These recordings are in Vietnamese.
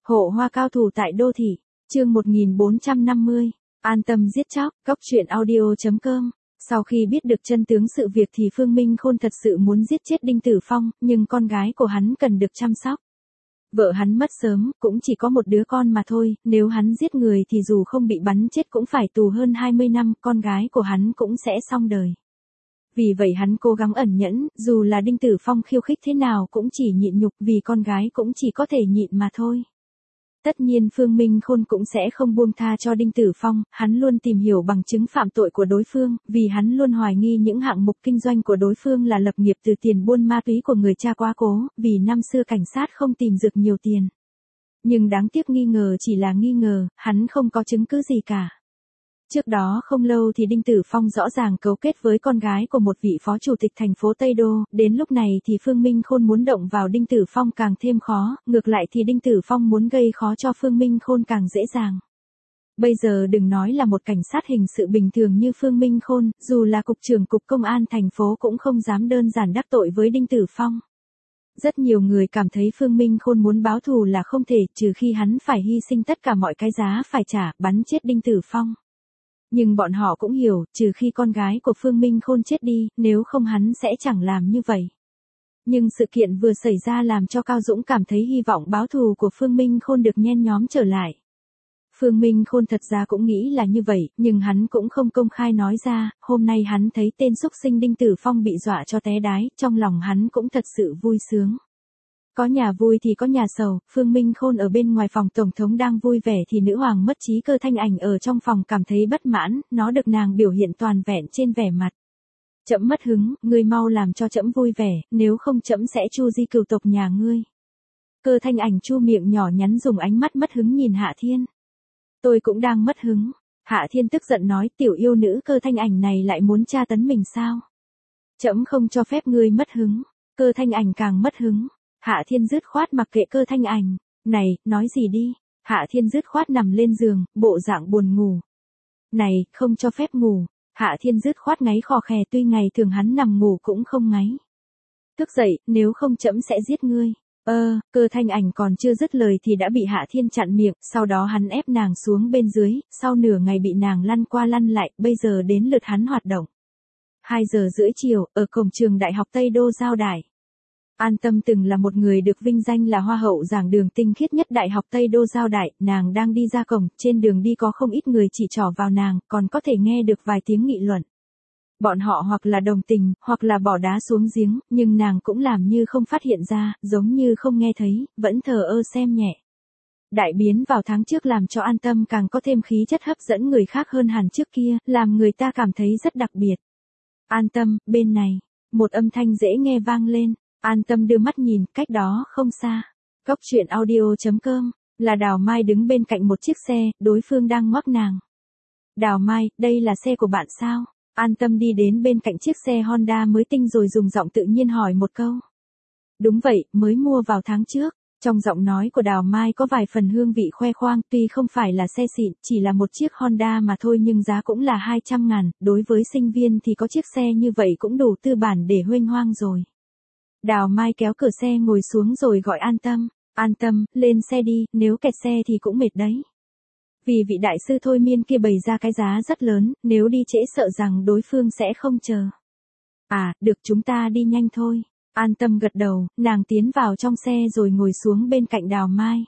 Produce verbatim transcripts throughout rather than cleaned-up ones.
Hộ hoa cao thủ tại đô thị, chương một nghìn bốn trăm năm mươi, an tâm giết chóc, góc truyện audio chấm com. Sau khi biết được chân tướng sự việc thì Phương Minh Khôn thật sự muốn giết chết Đinh Tử Phong, nhưng con gái của hắn cần được chăm sóc. Vợ hắn mất sớm, cũng chỉ có một đứa con mà thôi, nếu hắn giết người thì dù không bị bắn chết cũng phải tù hơn hai mươi năm, con gái của hắn cũng sẽ xong đời. Vì vậy hắn cố gắng ẩn nhẫn, dù là Đinh Tử Phong khiêu khích thế nào cũng chỉ nhịn nhục, vì con gái cũng chỉ có thể nhịn mà thôi. Tất nhiên Phương Minh Khôn cũng sẽ không buông tha cho Đinh Tử Phong, hắn luôn tìm hiểu bằng chứng phạm tội của đối phương, vì hắn luôn hoài nghi những hạng mục kinh doanh của đối phương là lập nghiệp từ tiền buôn ma túy của người cha quá cố, vì năm xưa cảnh sát không tìm được nhiều tiền. Nhưng đáng tiếc nghi ngờ chỉ là nghi ngờ, hắn không có chứng cứ gì cả. Trước đó không lâu thì Đinh Tử Phong rõ ràng cấu kết với con gái của một vị phó chủ tịch thành phố Tây Đô, đến lúc này thì Phương Minh Khôn muốn động vào Đinh Tử Phong càng thêm khó, ngược lại thì Đinh Tử Phong muốn gây khó cho Phương Minh Khôn càng dễ dàng. Bây giờ đừng nói là một cảnh sát hình sự bình thường như Phương Minh Khôn, dù là cục trưởng cục công an thành phố cũng không dám đơn giản đắc tội với Đinh Tử Phong. Rất nhiều người cảm thấy Phương Minh Khôn muốn báo thù là không thể, trừ khi hắn phải hy sinh tất cả mọi cái giá phải trả, bắn chết Đinh Tử Phong. Nhưng bọn họ cũng hiểu, trừ khi con gái của Phương Minh Khôn chết đi, nếu không hắn sẽ chẳng làm như vậy. Nhưng sự kiện vừa xảy ra làm cho Cao Dũng cảm thấy hy vọng báo thù của Phương Minh Khôn được nhen nhóm trở lại. Phương Minh Khôn thật ra cũng nghĩ là như vậy, nhưng hắn cũng không công khai nói ra, hôm nay hắn thấy tên xúc sinh Đinh Tử Phong bị dọa cho té đái, trong lòng hắn cũng thật sự vui sướng. Có nhà vui thì có nhà sầu, Phương Minh Khôn ở bên ngoài phòng tổng thống đang vui vẻ thì nữ hoàng mất trí Cơ Thanh Ảnh ở trong phòng cảm thấy bất mãn, nó được nàng biểu hiện toàn vẹn trên vẻ mặt. Trẫm mất hứng, ngươi mau làm cho trẫm vui vẻ, nếu không trẫm sẽ chu di cửu tộc nhà ngươi. Cơ Thanh Ảnh chu miệng nhỏ nhắn dùng ánh mắt mất hứng nhìn Hạ Thiên. Tôi cũng đang mất hứng. Hạ Thiên tức giận nói, tiểu yêu nữ Cơ Thanh Ảnh này lại muốn tra tấn mình sao? Trẫm không cho phép ngươi mất hứng. Cơ Thanh Ảnh càng mất hứng. Hạ Thiên dứt khoát mặc kệ Cơ Thanh Ảnh. Này, nói gì đi. Hạ Thiên dứt khoát nằm lên giường, bộ dạng buồn ngủ. Này, không cho phép ngủ. Hạ Thiên dứt khoát ngáy khò khè, tuy ngày thường hắn nằm ngủ cũng không ngáy. Thức dậy, nếu không trẫm sẽ giết ngươi. Ơ, Cơ Thanh Ảnh còn chưa dứt lời thì đã bị Hạ Thiên chặn miệng, sau đó hắn ép nàng xuống bên dưới, sau nửa ngày bị nàng lăn qua lăn lại, bây giờ đến lượt hắn hoạt động. hai giờ rưỡi chiều, ở cổng trường Đại học Tây Đô Giao Đại. An Tâm từng là một người được vinh danh là hoa hậu giảng đường tinh khiết nhất Đại học Tây Đô Giao Đại, nàng đang đi ra cổng, trên đường đi có không ít người chỉ trỏ vào nàng, còn có thể nghe được vài tiếng nghị luận. Bọn họ hoặc là đồng tình, hoặc là bỏ đá xuống giếng, nhưng nàng cũng làm như không phát hiện ra, giống như không nghe thấy, vẫn thờ ơ xem nhẹ. Đại biến vào tháng trước làm cho An Tâm càng có thêm khí chất hấp dẫn người khác hơn hẳn trước kia, làm người ta cảm thấy rất đặc biệt. An Tâm, bên này, một âm thanh dễ nghe vang lên. An Tâm đưa mắt nhìn, cách đó không xa. Góc truyện audio chấm com, là Đào Mai đứng bên cạnh một chiếc xe, đối phương đang ngoắc nàng. Đào Mai, đây là xe của bạn sao? An Tâm đi đến bên cạnh chiếc xe Honda mới tinh rồi dùng giọng tự nhiên hỏi một câu. Đúng vậy, mới mua vào tháng trước. Trong giọng nói của Đào Mai có vài phần hương vị khoe khoang, tuy không phải là xe xịn, chỉ là một chiếc Honda mà thôi nhưng giá cũng là hai trăm ngàn, đối với sinh viên thì có chiếc xe như vậy cũng đủ tư bản để huênh hoang rồi. Đào Mai kéo cửa xe ngồi xuống rồi gọi An Tâm. An Tâm, lên xe đi, nếu kẹt xe thì cũng mệt đấy. Vì vị đại sư thôi miên kia bày ra cái giá rất lớn, nếu đi trễ sợ rằng đối phương sẽ không chờ. À, được, chúng ta đi nhanh thôi. An Tâm gật đầu, nàng tiến vào trong xe rồi ngồi xuống bên cạnh Đào Mai.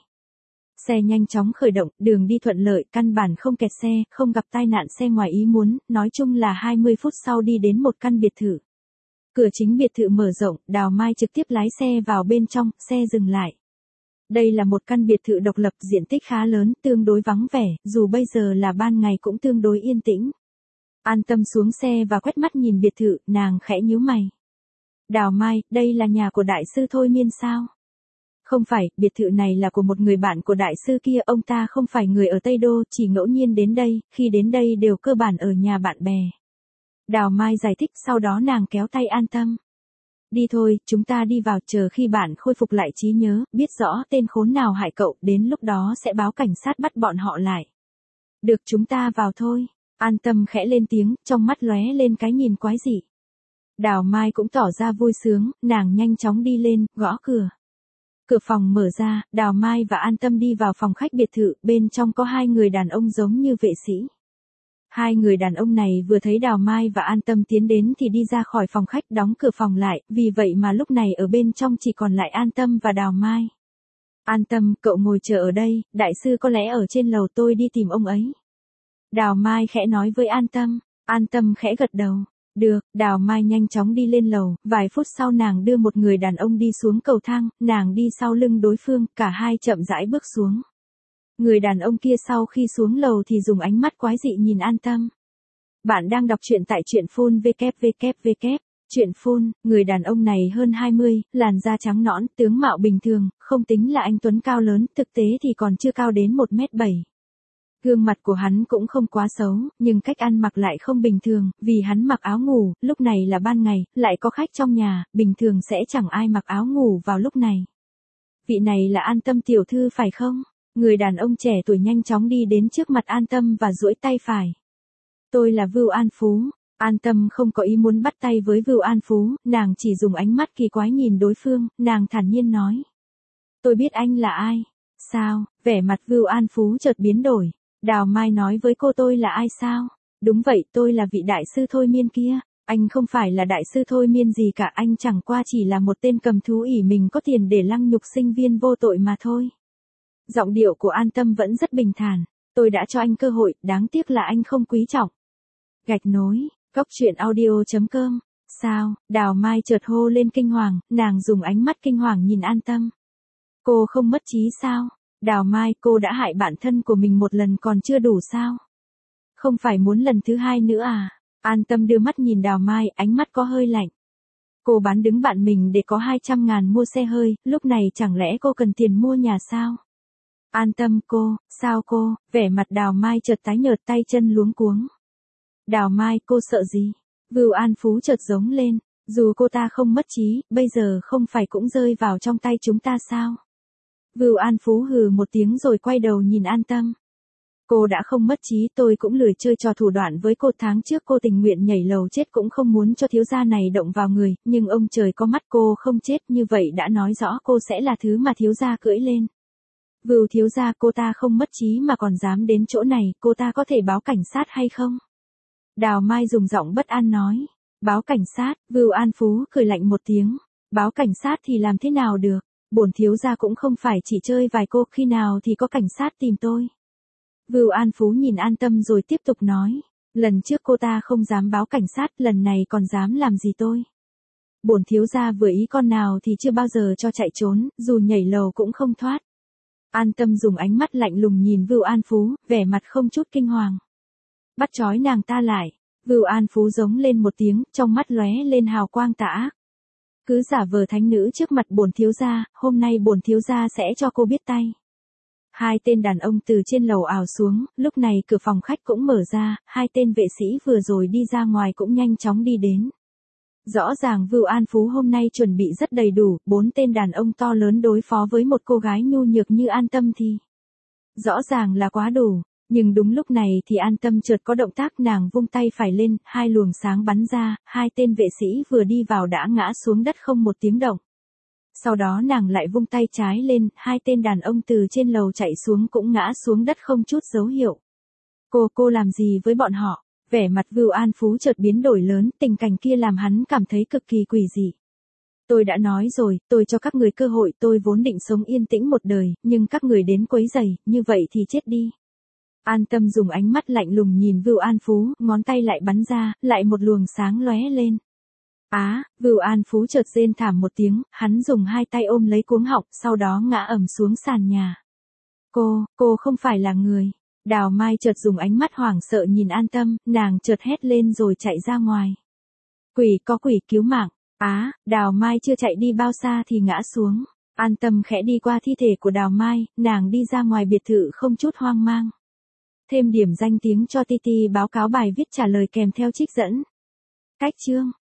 Xe nhanh chóng khởi động, đường đi thuận lợi, căn bản không kẹt xe, không gặp tai nạn xe ngoài ý muốn, nói chung là hai mươi phút sau đi đến một căn biệt thự. Cửa chính biệt thự mở rộng, Đào Mai trực tiếp lái xe vào bên trong, xe dừng lại. Đây là một căn biệt thự độc lập, diện tích khá lớn, tương đối vắng vẻ, dù bây giờ là ban ngày cũng tương đối yên tĩnh. An Tâm xuống xe và quét mắt nhìn biệt thự, nàng khẽ nhíu mày. Đào Mai, đây là nhà của đại sư thôi miên sao? Không phải, biệt thự này là của một người bạn của đại sư kia, ông ta không phải người ở Tây Đô, chỉ ngẫu nhiên đến đây, khi đến đây đều cơ bản ở nhà bạn bè. Đào Mai giải thích, sau đó nàng kéo tay An Tâm. Đi thôi, chúng ta đi vào, chờ khi bạn khôi phục lại trí nhớ, biết rõ tên khốn nào hại cậu, đến lúc đó sẽ báo cảnh sát bắt bọn họ lại. Được, chúng ta vào thôi. An Tâm khẽ lên tiếng, trong mắt lóe lên cái nhìn quái dị. Đào Mai cũng tỏ ra vui sướng, nàng nhanh chóng đi lên, gõ cửa. Cửa phòng mở ra, Đào Mai và An Tâm đi vào phòng khách biệt thự, bên trong có hai người đàn ông giống như vệ sĩ. Hai người đàn ông này vừa thấy Đào Mai và An Tâm tiến đến thì đi ra khỏi phòng khách đóng cửa phòng lại, vì vậy mà lúc này ở bên trong chỉ còn lại An Tâm và Đào Mai. An Tâm, cậu ngồi chờ ở đây, đại sư có lẽ ở trên lầu, tôi đi tìm ông ấy. Đào Mai khẽ nói với An Tâm. An Tâm khẽ gật đầu. Được, Đào Mai nhanh chóng đi lên lầu, vài phút sau nàng đưa một người đàn ông đi xuống cầu thang, nàng đi sau lưng đối phương, cả hai chậm rãi bước xuống. Người đàn ông kia sau khi xuống lầu thì dùng ánh mắt quái dị nhìn An Tâm. Bạn đang đọc truyện tại truyện phun vê kép vê kép vê kép. Truyện phun, người đàn ông này hơn hai mươi, làn da trắng nõn, tướng mạo bình thường, không tính là anh tuấn cao lớn, thực tế thì còn chưa cao đến một mét bảy. Gương mặt của hắn cũng không quá xấu, nhưng cách ăn mặc lại không bình thường, vì hắn mặc áo ngủ, lúc này là ban ngày, lại có khách trong nhà, bình thường sẽ chẳng ai mặc áo ngủ vào lúc này. Vị này là An Tâm tiểu thư phải không? Người đàn ông trẻ tuổi nhanh chóng đi đến trước mặt An Tâm và duỗi tay phải. Tôi là Vưu An Phú. An Tâm không có ý muốn bắt tay với Vưu An Phú, nàng chỉ dùng ánh mắt kỳ quái nhìn đối phương, nàng thản nhiên nói. Tôi biết anh là ai. Sao? Vẻ mặt Vưu An Phú chợt biến đổi. Đào Mai nói với cô tôi là ai sao? Đúng vậy, tôi là vị đại sư thôi miên kia. Anh không phải là đại sư thôi miên gì cả, anh chẳng qua chỉ là một tên cầm thú ỷ mình có tiền để lăng nhục sinh viên vô tội mà thôi. Giọng điệu của An Tâm vẫn rất bình thản. Tôi đã cho anh cơ hội, đáng tiếc là anh không quý trọng. Gạch nối, góc truyện audio chấm com. Sao? Đào Mai chợt hô lên kinh hoàng, nàng dùng ánh mắt kinh hoàng nhìn An Tâm. Cô không mất trí sao? Đào Mai, cô đã hại bản thân của mình một lần còn chưa đủ sao? Không phải muốn lần thứ hai nữa à? An Tâm đưa mắt nhìn Đào Mai, ánh mắt có hơi lạnh. Cô bán đứng bạn mình để có hai trăm ngàn mua xe hơi, lúc này chẳng lẽ cô cần tiền mua nhà sao? An Tâm, cô, sao cô? Vẻ mặt Đào Mai chợt tái nhợt, tay chân luống cuống. Đào Mai, cô sợ gì? Vưu An Phú chợt giống lên. Dù cô ta không mất trí, bây giờ không phải cũng rơi vào trong tay chúng ta sao? Vưu An Phú hừ một tiếng rồi quay đầu nhìn An Tâm. Cô đã không mất trí, tôi cũng lười chơi trò thủ đoạn với cô. Tháng trước cô tình nguyện nhảy lầu chết cũng không muốn cho thiếu gia này động vào người, nhưng ông trời có mắt, cô không chết, như vậy đã nói rõ cô sẽ là thứ mà thiếu gia cưỡi lên. Vưu thiếu gia, cô ta không mất trí mà còn dám đến chỗ này, cô ta có thể báo cảnh sát hay không? Đào Mai dùng giọng bất an nói. Báo cảnh sát? Vưu An Phú cười lạnh một tiếng. Báo cảnh sát thì làm thế nào được? Bổn thiếu gia cũng không phải chỉ chơi vài cô, khi nào thì có cảnh sát tìm tôi. Vưu An Phú nhìn An Tâm rồi tiếp tục nói. Lần trước cô ta không dám báo cảnh sát, lần này còn dám làm gì tôi? Bổn thiếu gia vừa ý con nào thì chưa bao giờ cho chạy trốn, dù nhảy lầu cũng không thoát. An Tâm dùng ánh mắt lạnh lùng nhìn Vưu An Phú, vẻ mặt không chút kinh hoàng. Bắt trói nàng ta lại. Vưu An Phú giống lên một tiếng, trong mắt lóe lên hào quang tà ác. Cứ giả vờ thánh nữ trước mặt bổn thiếu gia, hôm nay bổn thiếu gia sẽ cho cô biết tay. Hai tên đàn ông từ trên lầu ào xuống, lúc này cửa phòng khách cũng mở ra, hai tên vệ sĩ vừa rồi đi ra ngoài cũng nhanh chóng đi đến. Rõ ràng Vưu An Phú hôm nay chuẩn bị rất đầy đủ, bốn tên đàn ông to lớn đối phó với một cô gái nhu nhược như An Tâm thì rõ ràng là quá đủ. Nhưng đúng lúc này thì An Tâm chợt có động tác, nàng vung tay phải lên, hai luồng sáng bắn ra, hai tên vệ sĩ vừa đi vào đã ngã xuống đất không một tiếng động. Sau đó nàng lại vung tay trái lên, hai tên đàn ông từ trên lầu chạy xuống cũng ngã xuống đất không chút dấu hiệu. Cô, cô làm gì với bọn họ? Vẻ mặt Vưu An Phú chợt biến đổi lớn, tình cảnh kia làm hắn cảm thấy cực kỳ quỷ dị. Tôi đã nói rồi, tôi cho các người cơ hội, tôi vốn định sống yên tĩnh một đời, nhưng các người đến quấy rầy, như vậy thì chết đi. An Tâm dùng ánh mắt lạnh lùng nhìn Vưu An Phú, ngón tay lại bắn ra, lại một luồng sáng lóe lên. Á, Vưu An Phú chợt rên thảm một tiếng, hắn dùng hai tay ôm lấy cuống họng, sau đó ngã ầm xuống sàn nhà. Cô, cô không phải là người. Đào Mai chợt dùng ánh mắt hoảng sợ nhìn An Tâm, nàng chợt hét lên rồi chạy ra ngoài. Quỷ, có quỷ, cứu mạng. Á, Đào Mai chưa chạy đi bao xa thì ngã xuống. An Tâm khẽ đi qua thi thể của Đào Mai, nàng đi ra ngoài biệt thự không chút hoang mang. Thêm điểm danh tiếng cho Titi báo cáo bài viết trả lời kèm theo trích dẫn. Cách chương